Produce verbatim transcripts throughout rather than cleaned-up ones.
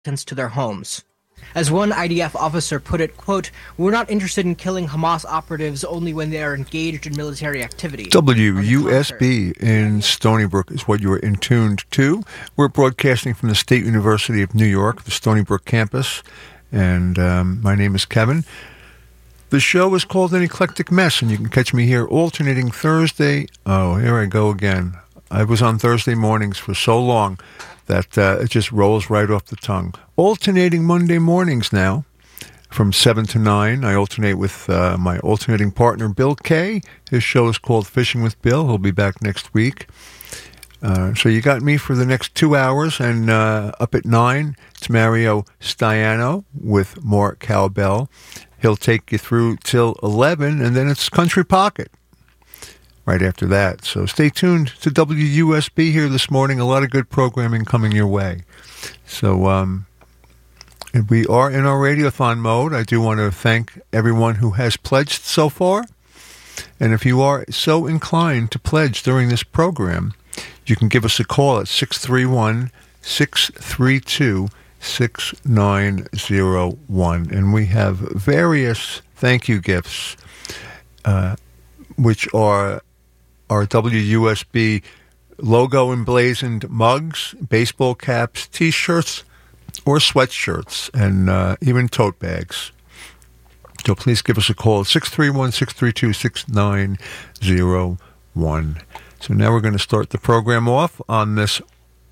to their homes. As one I D F officer put it, quote, "We're not interested in killing Hamas operatives only when they are engaged in military activity." W U S B in Stony Brook is what you are in tuned to. We're broadcasting from the State University of New York, the Stony Brook campus, and um, my name is Kevin. The show is called An Eclectic Mess, and you can catch me here alternating Thursday. Oh, here I go again. I was on Thursday mornings for so long that uh, it just rolls right off the tongue. Alternating Monday mornings now from seven to nine. I alternate with uh, my alternating partner, Bill Kay. His show is called Fishing with Bill. He'll be back next week. Uh, so you got me for the next two hours, and uh, up at nine, it's Mario Stiano with more cowbell. He'll take you through till eleven, and then it's Country Pocket right after that. So stay tuned to W U S B here this morning. A lot of good programming coming your way. So um, we are in our radiothon mode. I do want to thank everyone who has pledged so far. And if you are so inclined to pledge during this program, you can give us a call at six three one, six three two, six nine zero one. And we have various thank you gifts, uh, which are our W U S B logo emblazoned mugs, baseball caps, T-shirts, or sweatshirts, and uh, even tote bags. So please give us a call at six three one, six three two, six nine zero one. So now we're going to start the program off on this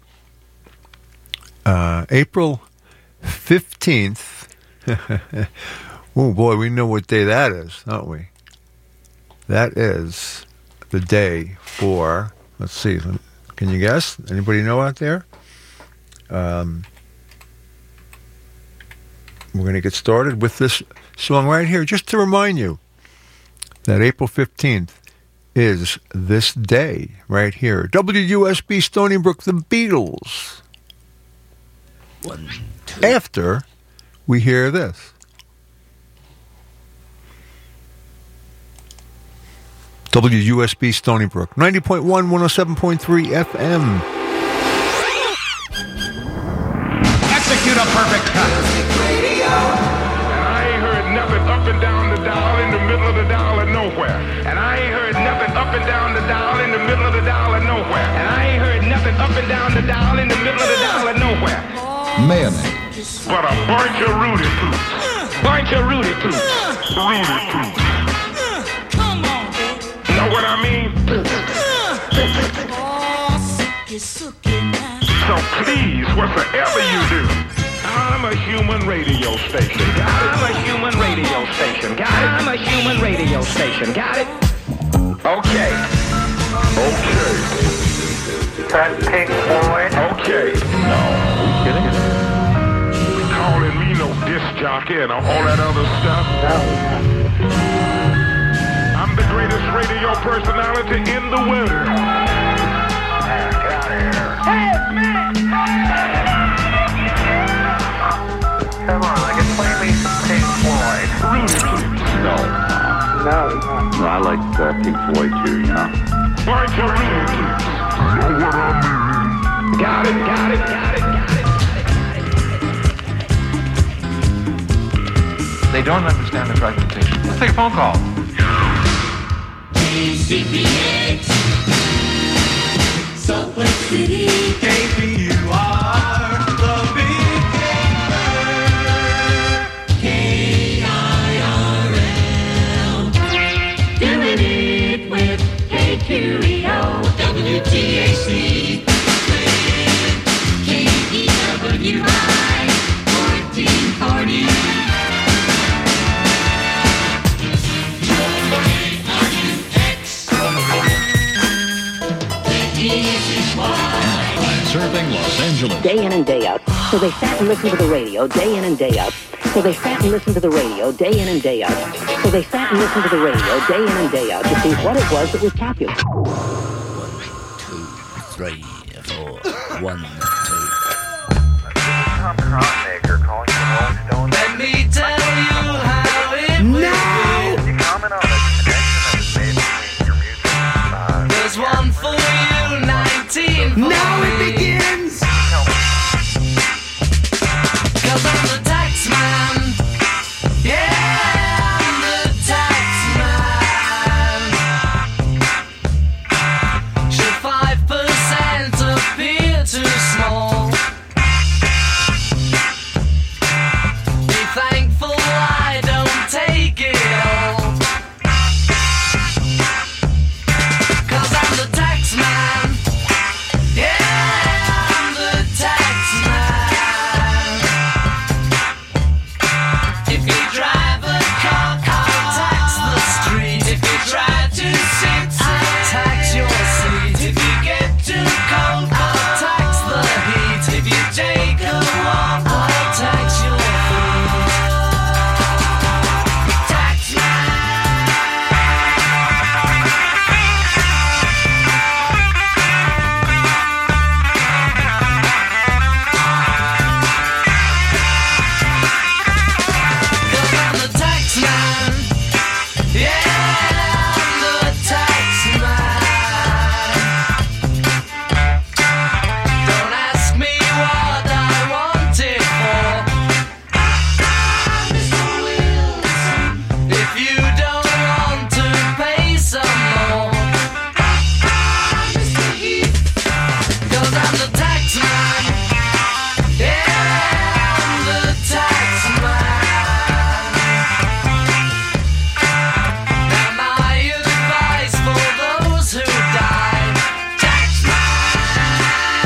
uh, April fifteenth. Oh boy, we know what day that is, don't we? That is the day for, let's see, can you guess? Anybody know out there? Um, we're going to get started with this song right here, just to remind you that April fifteenth is this day right here. W U S B Stony Brook, the Beatles. One, two. After we hear this. W U S B Stony Brook, ninety point one, one oh seven point three F M. Execute a perfect cut. And I ain't heard nothing up and down the dial in the middle of the dial of nowhere. And I ain't heard nothing up and down the dial in the middle of the dial of nowhere. And I ain't heard nothing up and down the dial in the middle of the dial of nowhere. Mayonnaise. But a bunch of Rudy Poops. Bunch of Rudy Poops. Rudy Poops. Know what I mean? So please, whatsoever you do, I'm a human radio station. I'm a human radio station. Got it? I'm a human radio station. Got it? Okay. Okay. That's Pink Floyd. Okay. No. Are you kidding? Calling me no disc jockey and all that other stuff. No. I'm the greatest radio personality in the world. Man, get out of here. Hey, man! Come on, I can play me some Pink Floyd. No. No, no. No, I like uh, Pink Floyd too, you know. Bunch of rules. Know what I mean? Got it, got it, got it, got it. They don't understand the fragmentation. Let's take a phone call. C P X, Salt Lake City, K P U R, the Big Gamer, K I R L, doing it with K Q E O, W T A C, K E W I, fourteen forty. Serving Los Angeles. Day in and day out. So they sat and listened to the radio, day in and day out. So they sat and listened to the radio, day in and day out. So they sat and listened to the radio, day in and day out, to see what it was that was popular. One, two, three, four. One, two. Tom Cronmaker calling from Rolling Stone. Let me tell you how it No! Can you comment on the connection that was made between your music? Uh, There's one for you, nineteen. Now it begins! Tell me. 'Cause I'm the tax man. Yeah, I'm the tax man. Should five percent appear too small? Be thankful I don't take it all. 'Cause I'm the tax man. Yeah, I'm the tax man. If you drive a car, I'll tax the street. If you try to sit, I'll tax your seat. If you get too cold, I'll tax the heat. If you take a walk, I'll tax your feet. Tax man. Cause I'm the tax man. Yeah, I'm the tax man. Don't ask me what I want it for. Mister Wilson. If you don't want to pay some more. Mister Heath. Cause I'm the tax man. Yeah, I'm the tax man. Now my advice for those who die. Tax man.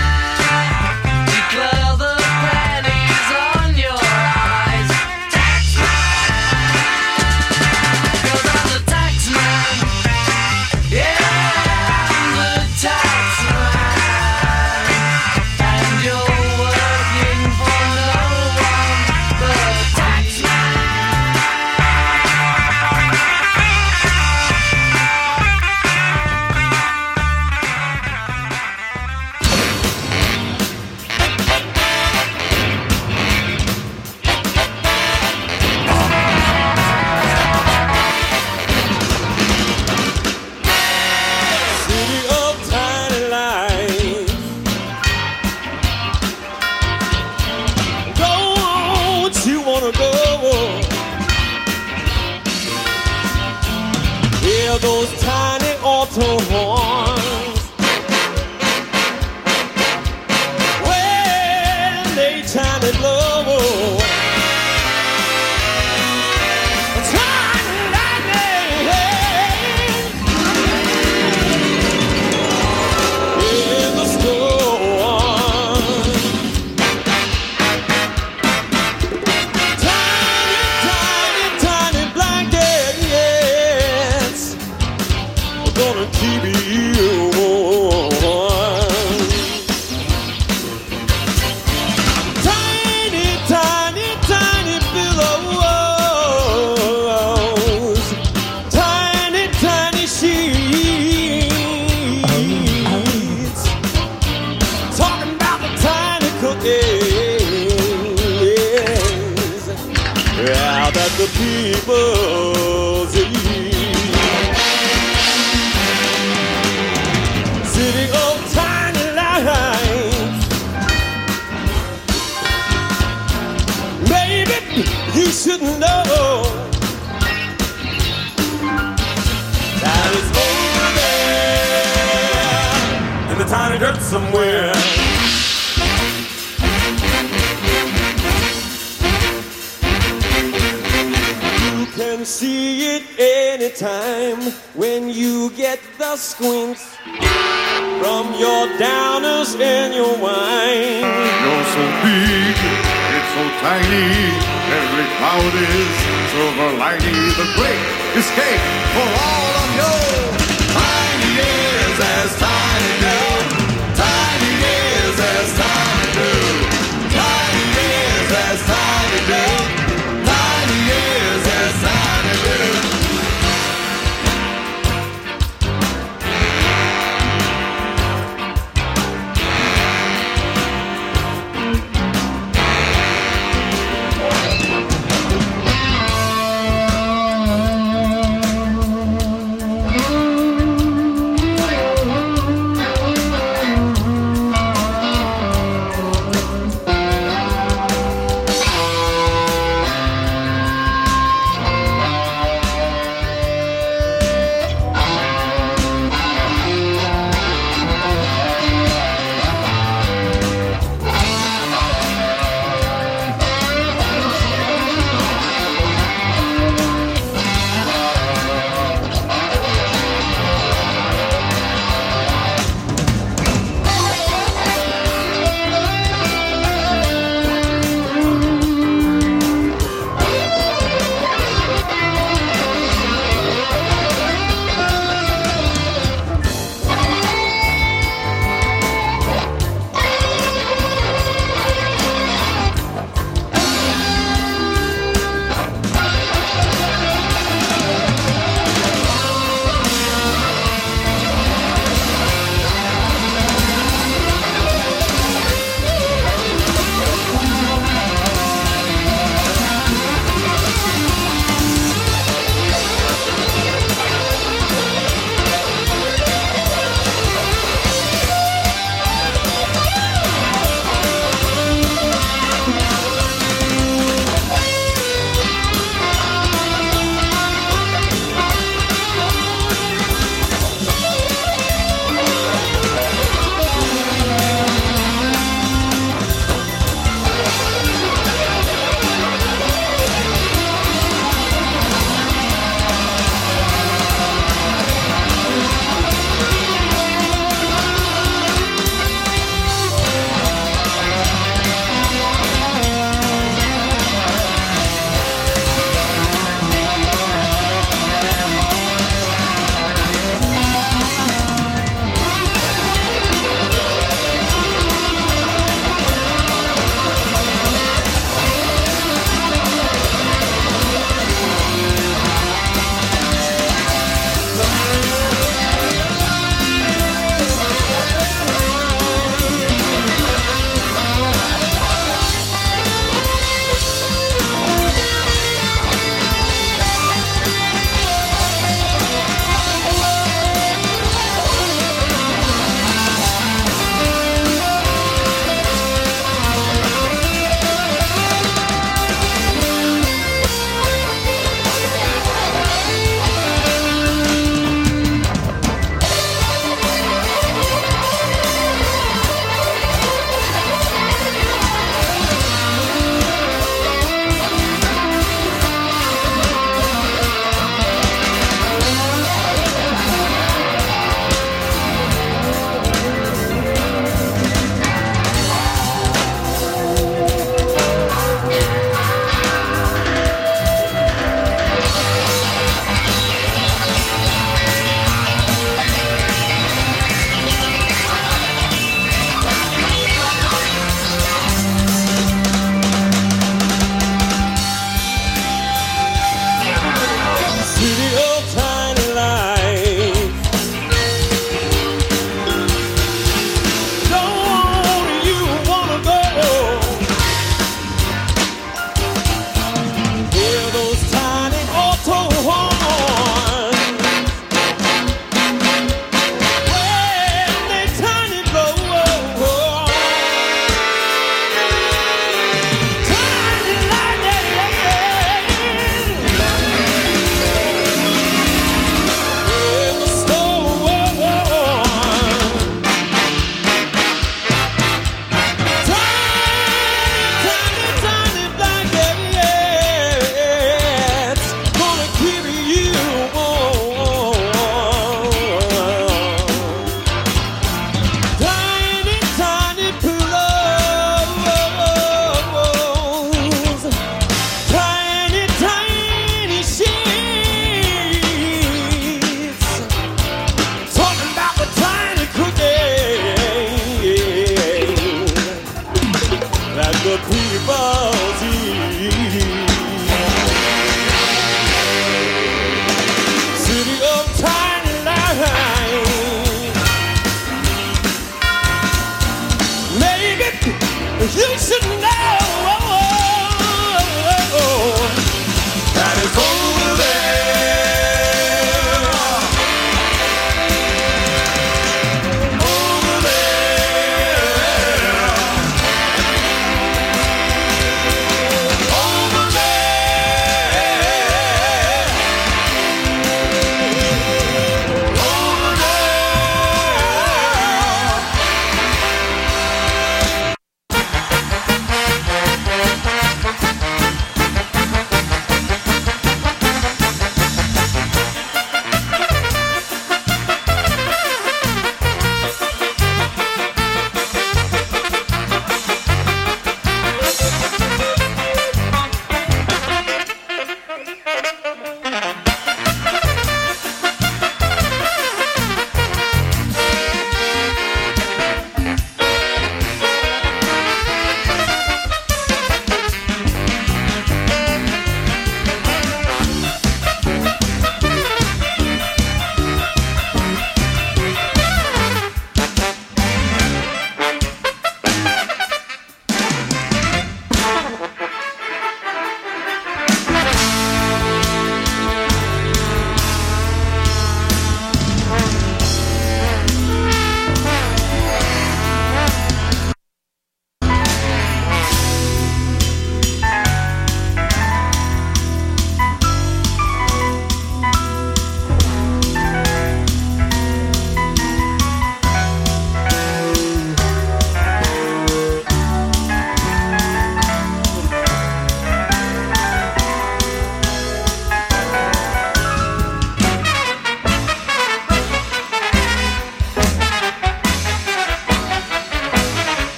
Declare the pennies on your eyes. Tax man. Cause I'm the tax man. Yeah, I'm the tax man. And you're working for no one but tax man. City of tiny lights. Don't you wanna go? Hear those tiny auto horns when they tiny low. Tiny lightning in the storm. Tiny, tiny, tiny blankets are gonna keep you warm. Tiny, tiny, tiny pillows. Tiny, tiny sheets. Talking about the tiny cookies. Yeah, that the people eat. City of tiny lights. Maybe you should know that it's over there in the tiny dirt somewhere. You can see it anytime when you get the squints from your downers and your wine. You're so big, it's so tiny. Every cloud is silver lining. The great escape for all of you. Tiny is as tiny do. Tiny is as tiny do. Tiny is as tiny do. Tiny is as tiny do.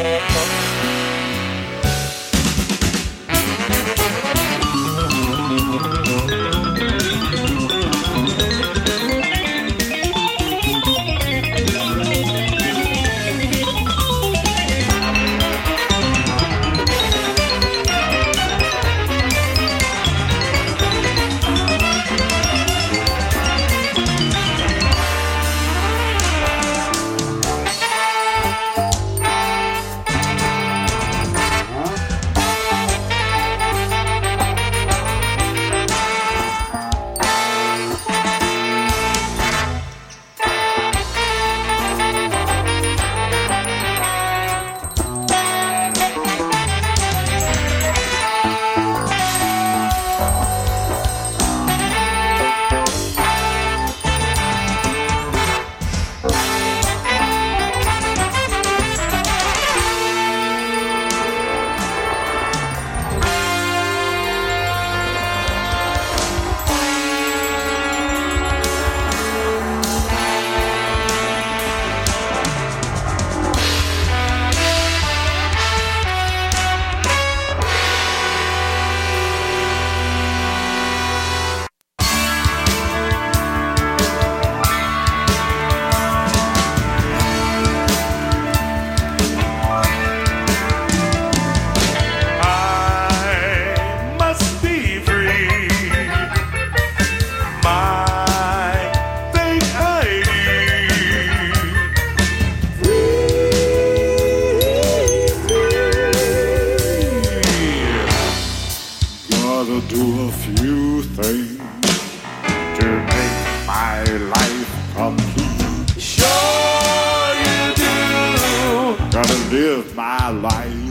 live my life.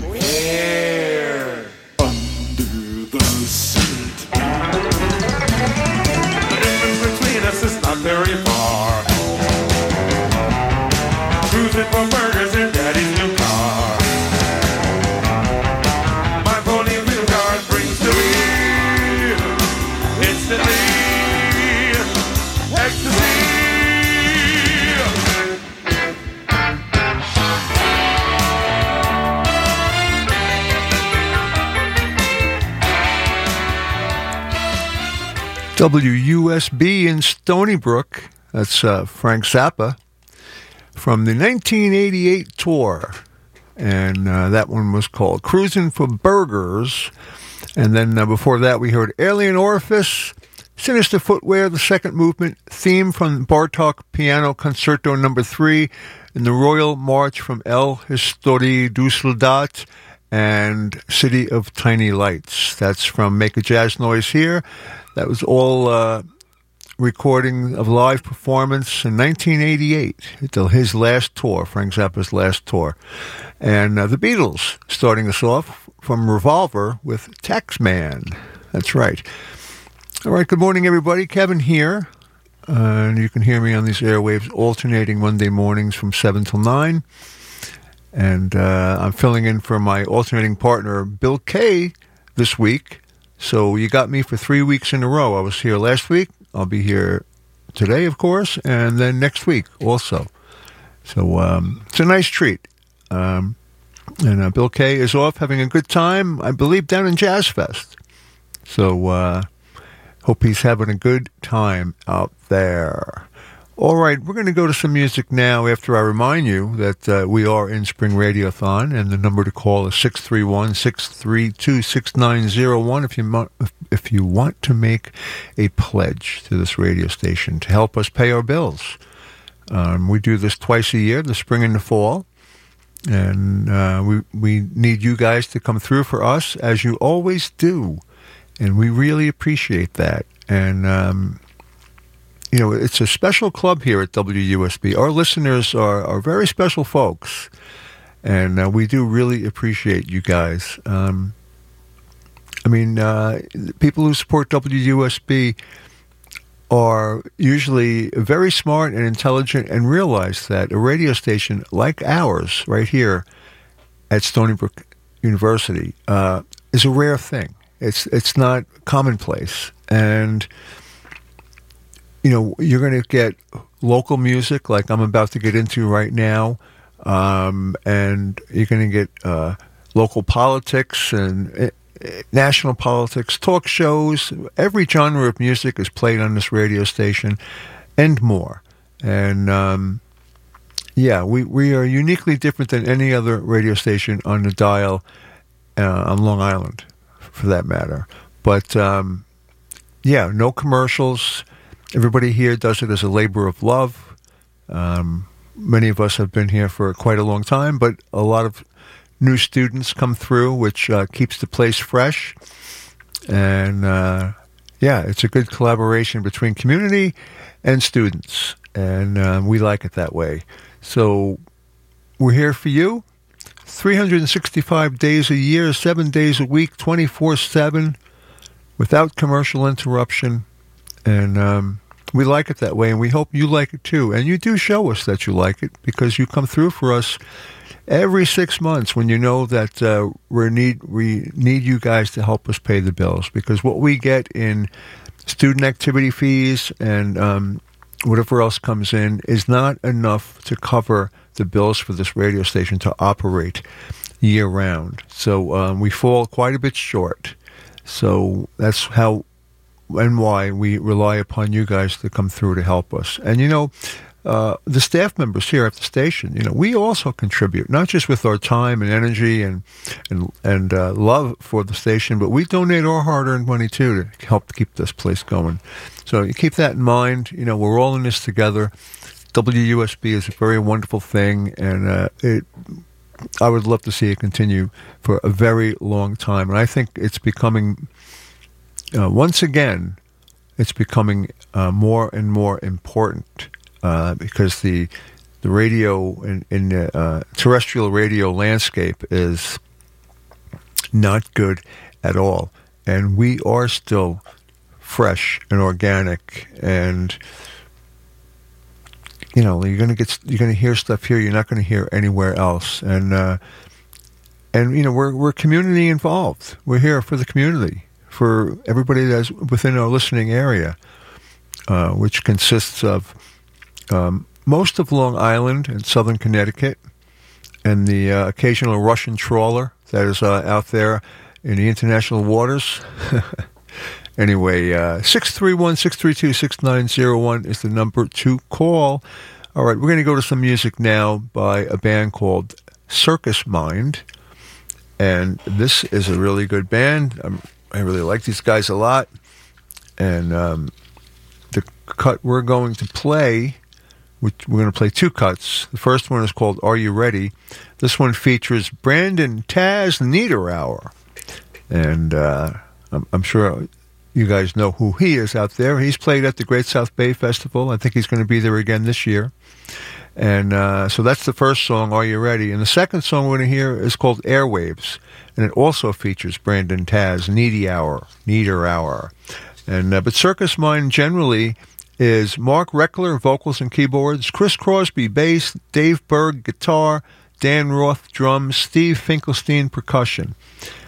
Where? Under the seat. The distance between us is not very far. Cruising for burgers in Daddy's new car. My pony wheel guard brings to me instantly ecstasy. W U S B in Stony Brook. That's uh, Frank Zappa from the nineteen eighty-eight tour. And uh, that one was called Cruising for Burgers. And then uh, before that, we heard Alien Orifice, Sinister Footwear, the second movement, theme from Bartok Piano Concerto number three, and the Royal March from El Historie du Soldat, and City of Tiny Lights. That's from Make a Jazz Noise Here. That was all uh, recording of live performance in nineteen eighty-eight, until his last tour, Frank Zappa's last tour. And uh, the Beatles starting us off from Revolver with Taxman. That's right. All right, good morning, everybody. Kevin here. Uh, and you can hear me on these airwaves alternating Monday mornings from seven till nine. And uh, I'm filling in for my alternating partner, Bill Kay, this week. So you got me for three weeks in a row. I was here last week. I'll be here today, of course, and then next week also. So um, it's a nice treat. Um, and uh, Bill Kay is off having a good time, I believe, down in Jazz Fest. So uh, hope he's having a good time out there. All right, we're going to go to some music now after I remind you that uh, we are in Spring Radiothon, and the number to call is six three one, six three two, six nine zero one if you, mo- if you want to make a pledge to this radio station to help us pay our bills. Um, we do this twice a year, the spring and the fall, and uh, we, we need you guys to come through for us, as you always do, and we really appreciate that. And um you know, it's a special club here at W U S B. Our listeners are, are very special folks, and uh, we do really appreciate you guys. Um, I mean, uh, people who support W U S B are usually very smart and intelligent and realize that a radio station like ours right here at Stony Brook University uh, is a rare thing. It's, it's not commonplace. And you know, you're going to get local music like I'm about to get into right now. Um, and you're going to get uh, local politics and uh, national politics, talk shows. Every genre of music is played on this radio station and more. And, um, yeah, we, we are uniquely different than any other radio station on the dial uh, on Long Island, for that matter. But, um, yeah, no commercials. Everybody here does it as a labor of love. Um, many of us have been here for quite a long time, but a lot of new students come through, which uh, keeps the place fresh. And, uh, yeah, it's a good collaboration between community and students. And uh, we like it that way. So we're here for you three hundred sixty-five days a year, seven days a week, twenty-four seven, without commercial interruption. And um, we like it that way, and we hope you like it too. And you do show us that you like it, because you come through for us every six months when you know that uh, we need we need you guys to help us pay the bills. Because what we get in student activity fees and um, whatever else comes in is not enough to cover the bills for this radio station to operate year-round. So um, we fall quite a bit short. So that's how and why we rely upon you guys to come through to help us. And, you know, uh, the staff members here at the station, you know, we also contribute, not just with our time and energy and and, and uh, love for the station, but we donate our hard-earned money, too, to help keep this place going. So you keep that in mind. You know, we're all in this together. W U S B is a very wonderful thing, and uh, it I would love to see it continue for a very long time. And I think it's becoming, uh, once again, it's becoming uh, more and more important uh, because the the radio in, in the uh, terrestrial radio landscape is not good at all. And we are still fresh and organic, and you know, you're gonna get, you're gonna hear stuff here you're not gonna hear anywhere else, and uh, and you know, we're we're community involved. We're here for the community, for everybody that's within our listening area, uh, which consists of um, most of Long Island and Southern Connecticut, and the uh, occasional Russian trawler that is uh, out there in the international waters. Anyway, uh, six three one, six three two, six nine zero one is the number to call. All right, we're going to go to some music now by a band called Circus Mind. And this is a really good band. Um, I really like these guys a lot. And um, the cut we're going to play, which we're going to play two cuts. The first one is called Are You Ready? This one features Brandon Taz Niederauer. And uh, I'm, I'm sure you guys know who he is out there. He's played at the Great South Bay Festival. I think he's going to be there again this year. And uh, so that's the first song, Are You Ready? And the second song we're going to hear is called Airwaves. And it also features Brandon Taz, Niederauer, Niederauer. And, uh, but Circus Mind generally is Mark Reckler, vocals and keyboards, Chris Crosby, bass, Dave Berg, guitar, Dan Roth, drums, Steve Finkelstein, percussion.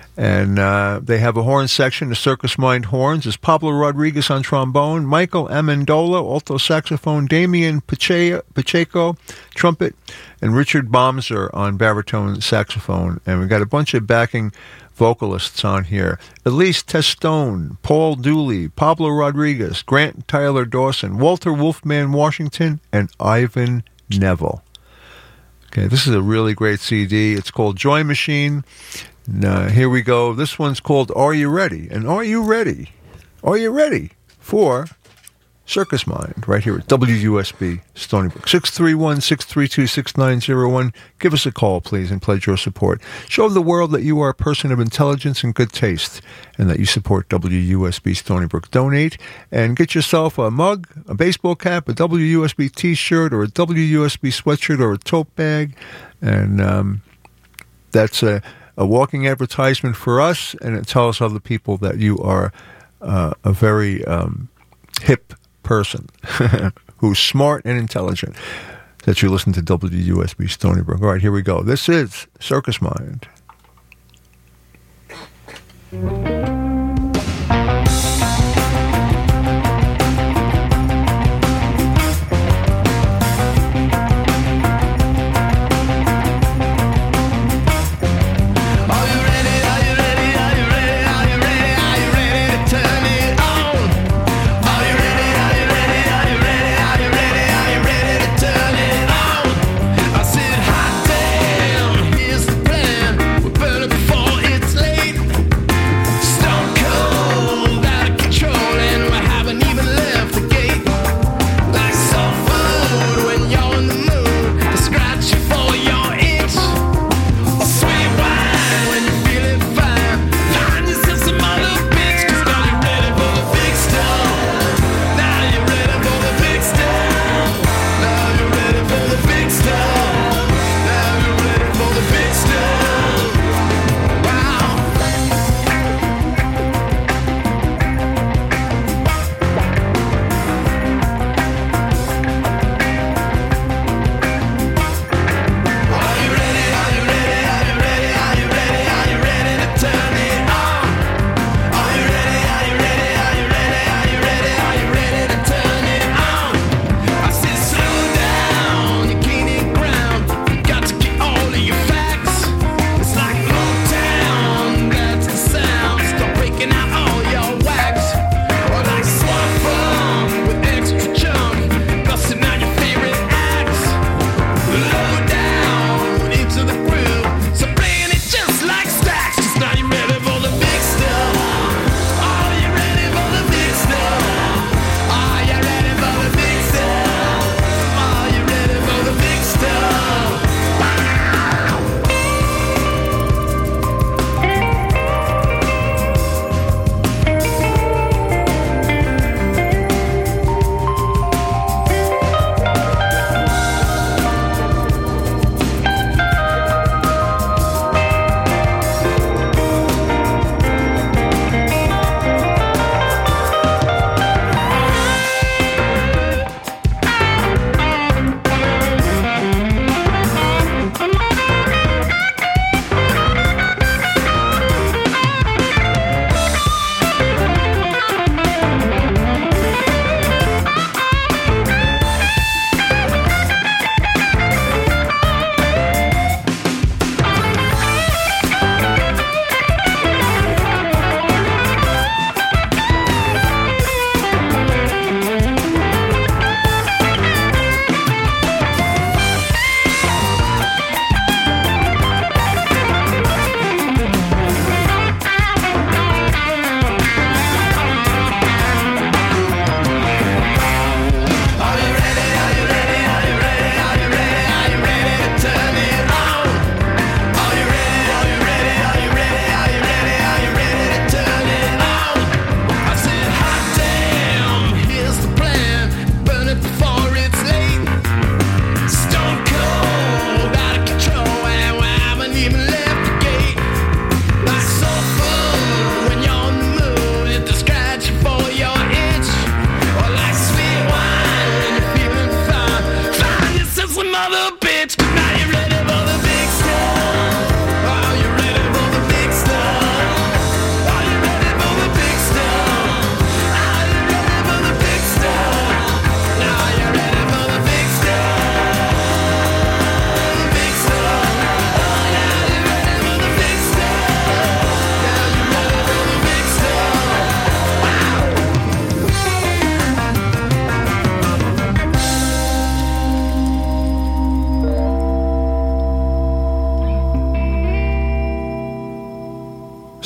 And uh, they have a horn section. The Circus Mind horns is Pablo Rodriguez on trombone, Michael Amendola, alto saxophone, Damian Pache- Pacheco, trumpet, and Richard Bomser on baritone saxophone. And we've got a bunch of backing vocalists on here. Elise Testone, Paul Dooley, Pablo Rodriguez, Grant Tyler Dawson, Walter Wolfman Washington, and Ivan Neville. Okay, this is a really great C D. It's called Joy Machine. Now, here we go. This one's called Are You Ready? And are you ready? Are you ready for Circus Mind right here at W U S B Stony Brook? six three one, six three two, six nine zero one. Give us a call, please, and pledge your support. Show the world that you are a person of intelligence and good taste, and that you support W U S B Stony Brook. Donate and get yourself a mug, a baseball cap, a W U S B t-shirt, or a W U S B sweatshirt, or a tote bag. And um, that's a... a walking advertisement for us, and it tells other people that you are uh, a very um, hip person who's smart and intelligent, that you listen to W U S B Stony Brook. All right, here we go. This is Circus Mind.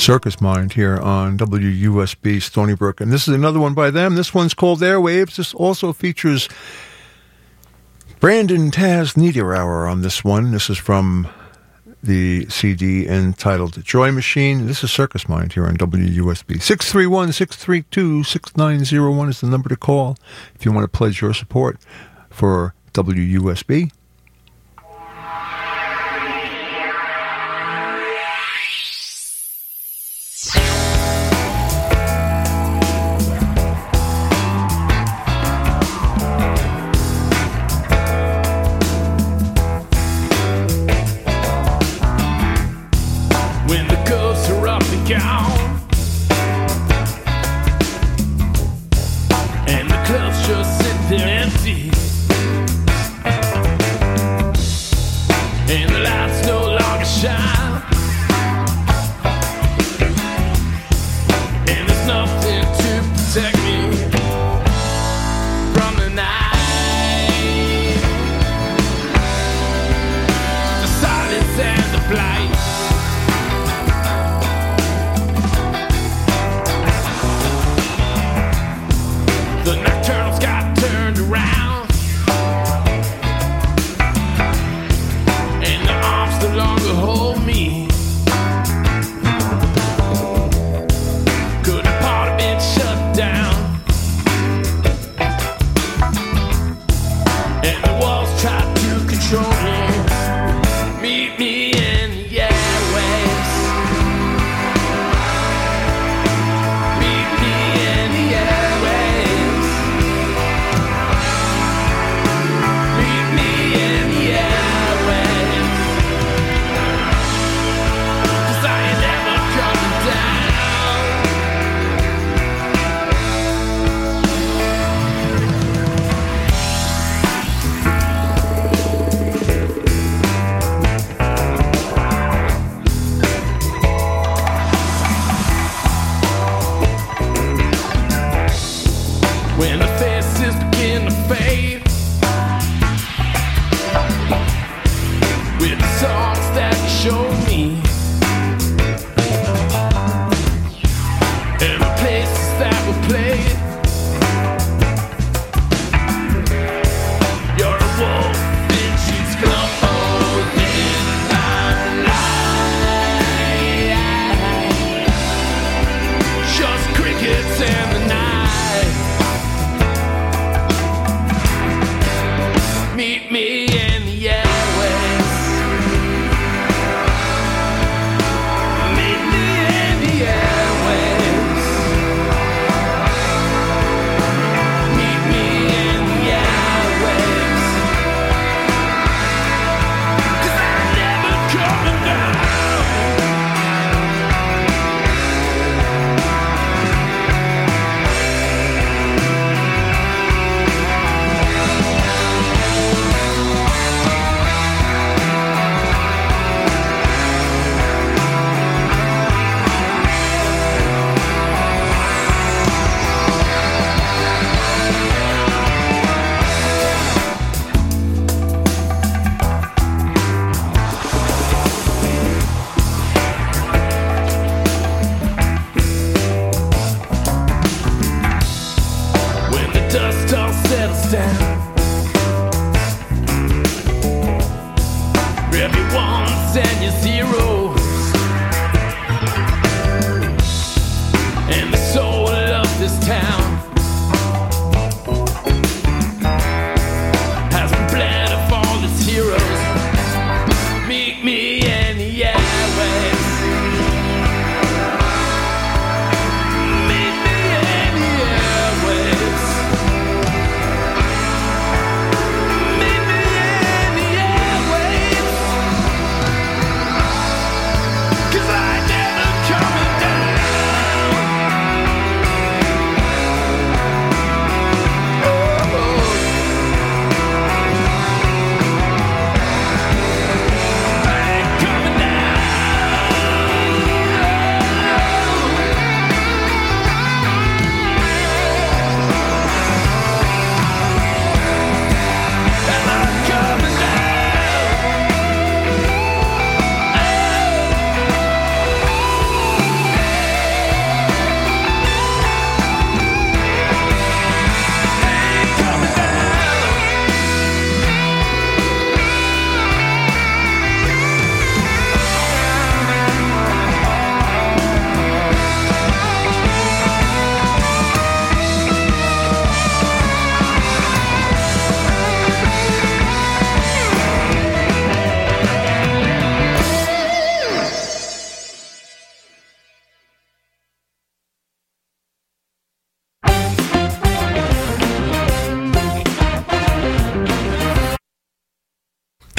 Circus Mind here on W U S B Stony Brook. And this is another one by them. This one's called Airwaves. This also features Brandon Taz Niederauer on this one. This is from the C D entitled Joy Machine. This is Circus Mind here on W U S B. six three one, six three two, six nine zero one is the number to call if you want to pledge your support for W U S B.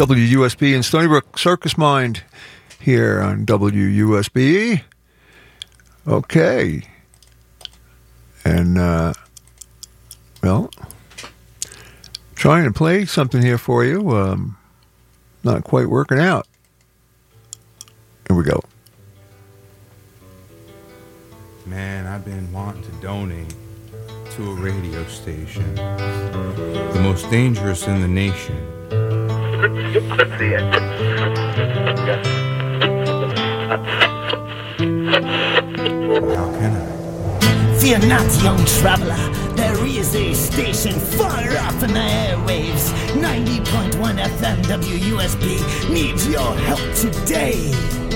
W U S B in Stony Brook, Circus Mind here on W U S B. Okay. And, uh, well, trying to play something here for you. Um, not quite working out. Here we go. Man, I've been wanting to donate to a radio station, the most dangerous in the nation. Let's see it. How can I? Fear not, young traveler, there is a station far off in the airwaves. ninety point one F M W U S B needs your help today.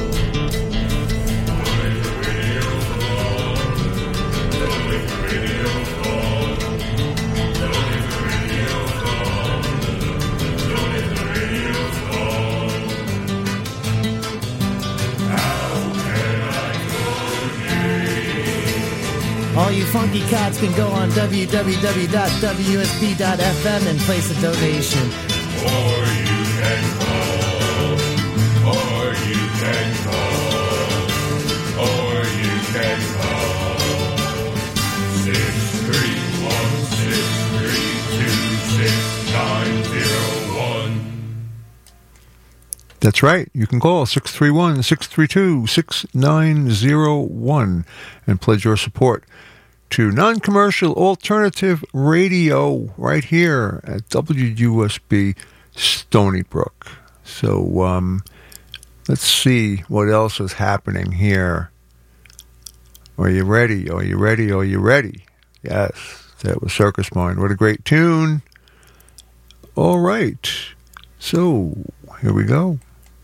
All you funky cats can go on w w w dot w u s b dot f m and place a donation. Or you can call, or you can call, or you can call. six three one, six three two, six nine zero one. That's right. You can call six three one, six three two, six nine zero one and pledge your support to non-commercial alternative radio right here at W U S B Stony Brook. So um, let's see what else is happening here. Are you ready? Are you ready? Are you ready? Yes, that was Circus Mind. What a great tune. All right. So here we go.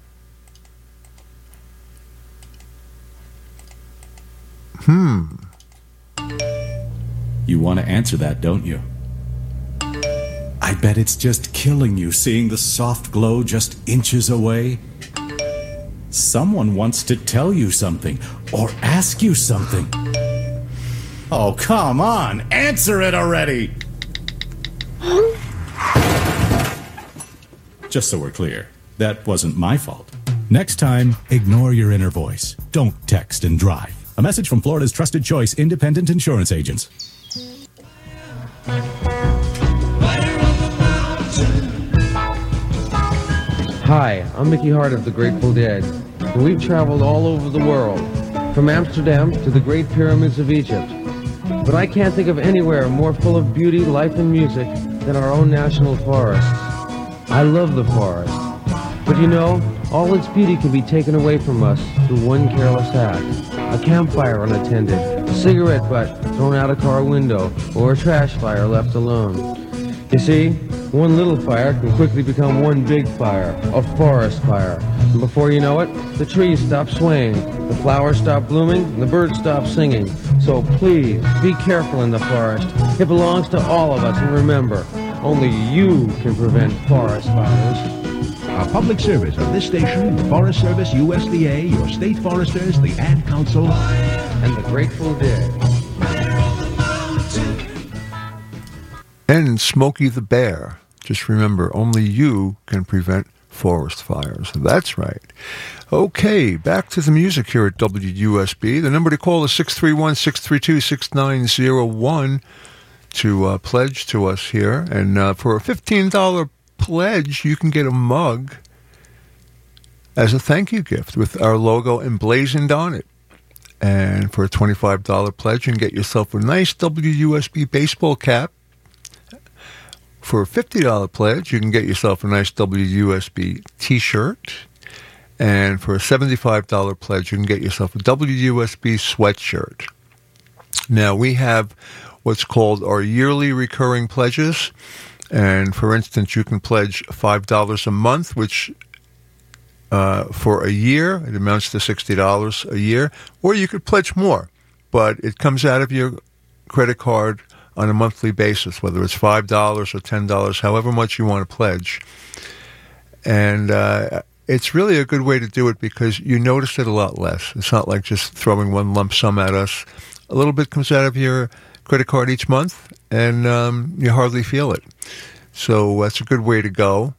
Hmm. You want to answer that, don't you? I bet it's just killing you seeing the soft glow just inches away. Someone wants to tell you something or ask you something. Oh, come on, answer it already! Just so we're clear, that wasn't my fault. Next time, ignore your inner voice. Don't text and drive. A message from Florida's trusted choice independent insurance agents. Hi, I'm Mickey Hart of the Grateful Dead, and we've traveled all over the world, from Amsterdam to the Great Pyramids of Egypt. But I can't think of anywhere more full of beauty, life, and music than our own national forests. I love the forest, but you know, all its beauty can be taken away from us through one careless act. A campfire unattended, a cigarette butt thrown out a car window, or a trash fire left alone. You see, one little fire can quickly become one big fire, a forest fire. And before you know it, the trees stop swaying, the flowers stop blooming, and the birds stop singing. So please, be careful in the forest. It belongs to all of us, and remember, only you can prevent forest fires. A public service of this station, the Forest Service, U S D A, your state foresters, the Ad Council, and the Grateful Dead. And Smokey the Bear. Just remember, only you can prevent forest fires. That's right. Okay, back to the music here at W U S B. The number to call is six three one, six three two, six nine zero one to uh, pledge to us here. And uh, for a fifteen dollars pledge, you can get a mug as a thank you gift with our logo emblazoned on it. And for a twenty-five dollars pledge, you can get yourself a nice W U S B baseball cap. For a fifty dollars pledge, you can get yourself a nice W U S B t-shirt. And for a seventy-five dollars pledge, you can get yourself a W U S B sweatshirt. Now, we have what's called our yearly recurring pledges. And for instance, you can pledge five dollars a month, which uh, for a year, it amounts to sixty dollars a year. Or you could pledge more, but it comes out of your credit card on a monthly basis, whether it's five dollars or ten dollars, however much you want to pledge. And uh, it's really a good way to do it because you notice it a lot less. It's not like just throwing one lump sum at us. A little bit comes out of your credit card each month, and um, you hardly feel it. So that's a good way to go.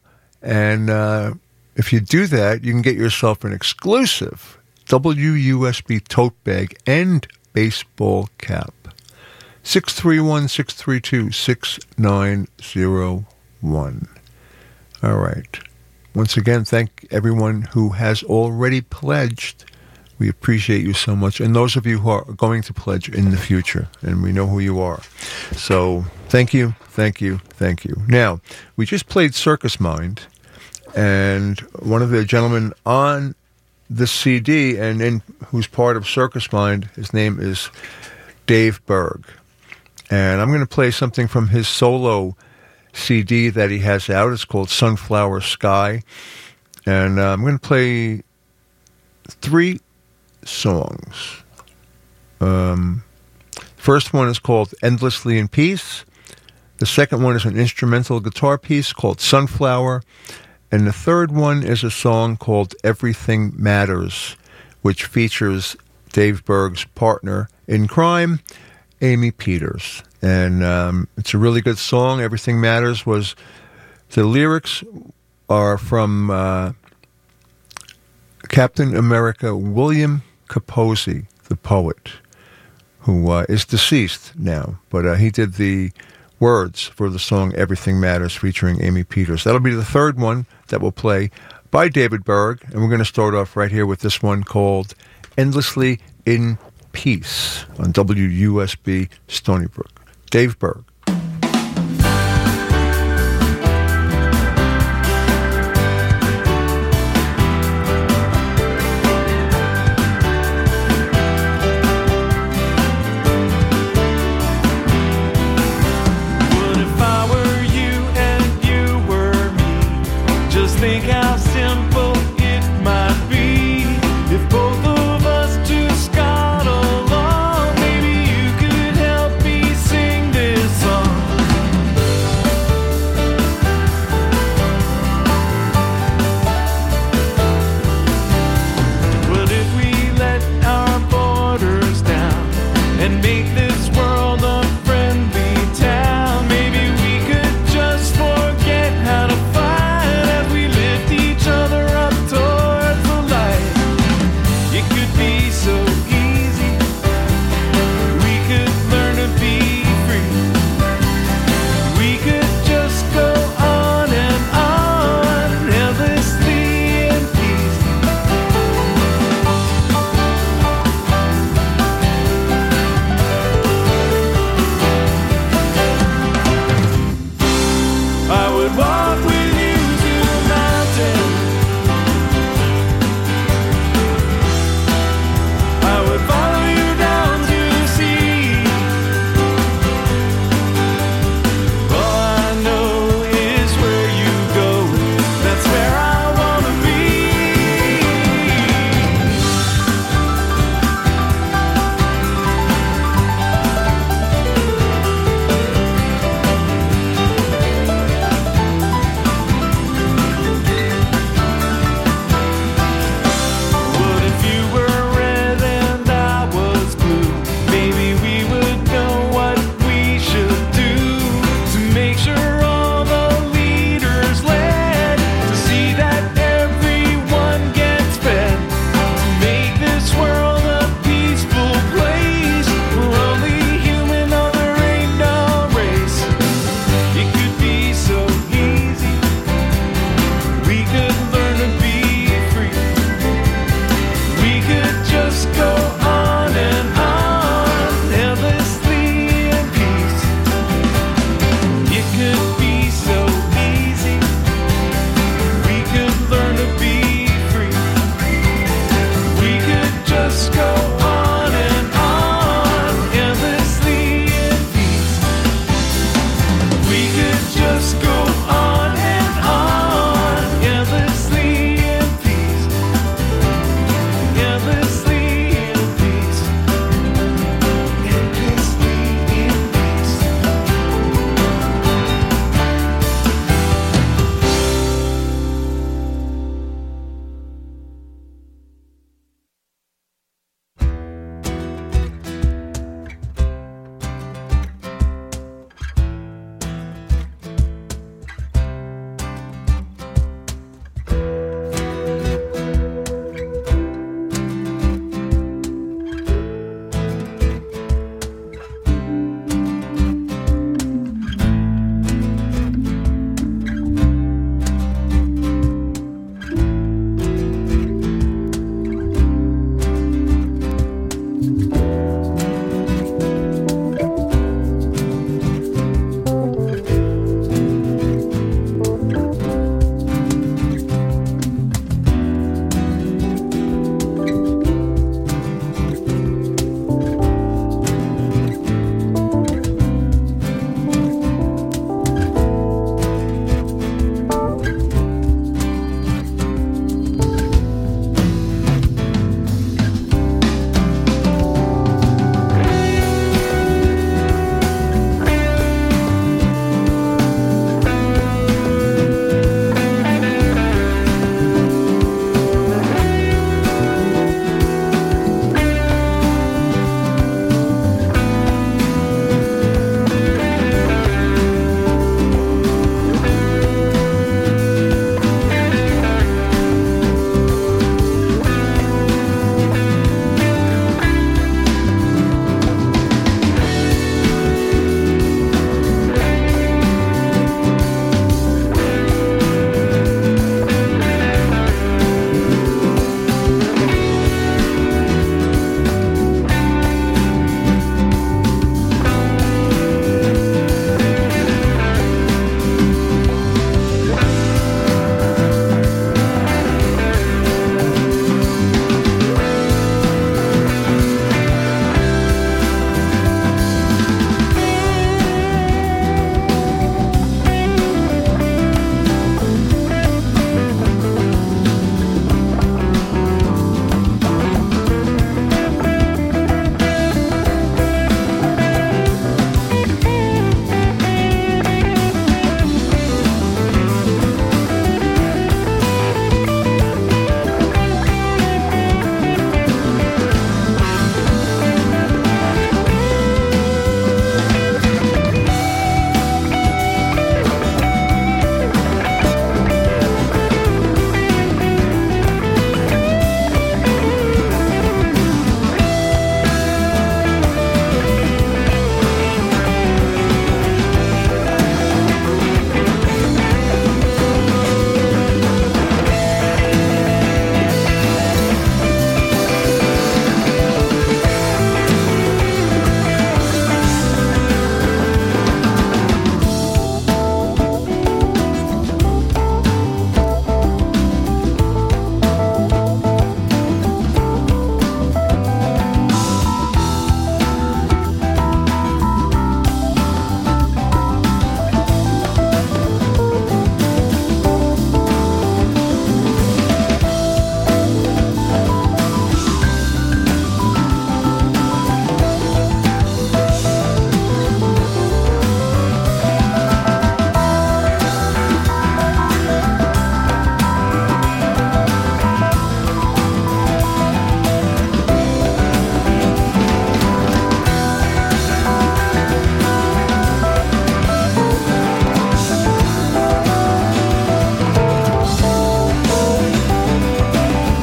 And uh, if you do that, you can get yourself an exclusive W U S B tote bag and baseball cap. six three one, six three two, six nine zero one. All right. Once again, thank everyone who has already pledged. We appreciate you so much. And those of you who are going to pledge in the future, and we know who you are. So thank you, thank you, thank you. Now, we just played Circus Mind, and one of the gentlemen on the C D and in, who's part of Circus Mind, his name is Dave Berg. And I'm going to play something from his solo C D that he has out. It's called Sunflower Sky. And uh, I'm going to play three songs. Um, first one is called Endlessly in Peace. The second one is an instrumental guitar piece called Sunflower. And the third one is a song called Everything Matters, which features Dave Berg's partner in crime, Amy Peters. And um, it's a really good song. Everything Matters was, the lyrics are from uh, Captain America William Capozzi, the poet, who uh, is deceased now. But uh, he did the words for the song Everything Matters featuring Amy Peters. That'll be the third one that we'll play by David Berg. And we're going to start off right here with this one called Endlessly in Peace on W U S B Stony Brook. Dave Berg.